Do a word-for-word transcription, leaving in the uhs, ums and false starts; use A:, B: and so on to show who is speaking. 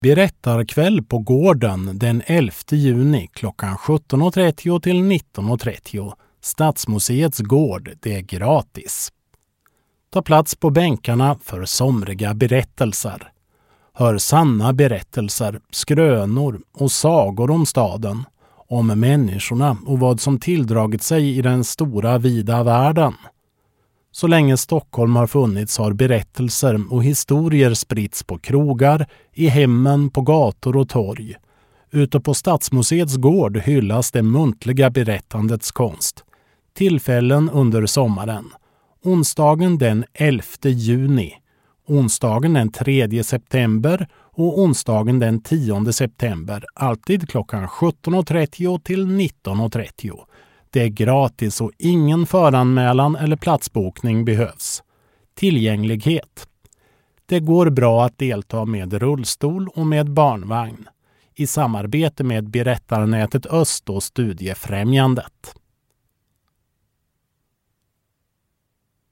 A: Berättarkväll på gården den elfte juni klockan sjutton och trettio till nitton och trettio. Stadsmuseets gård, det är gratis. Ta plats på bänkarna för somriga berättelser. Hör sanna berättelser, skrönor och sagor om staden, om människorna och vad som tilldragit sig i den stora vida världen. Så länge Stockholm har funnits har berättelser och historier spritts på krogar, i hemmen, på gator och torg. Ute på Stadsmuseets gård hyllas det muntliga berättandets konst. Tillfällen under sommaren. Onsdagen den elfte juni, onsdagen den tredje september och onsdagen den tionde september, alltid klockan sjutton och trettio till nitton och trettio. Det är gratis och ingen föranmälan eller platsbokning behövs. Tillgänglighet. Det går bra att delta med rullstol och med barnvagn. I samarbete med Berättarnätet Öst och Studiefrämjandet.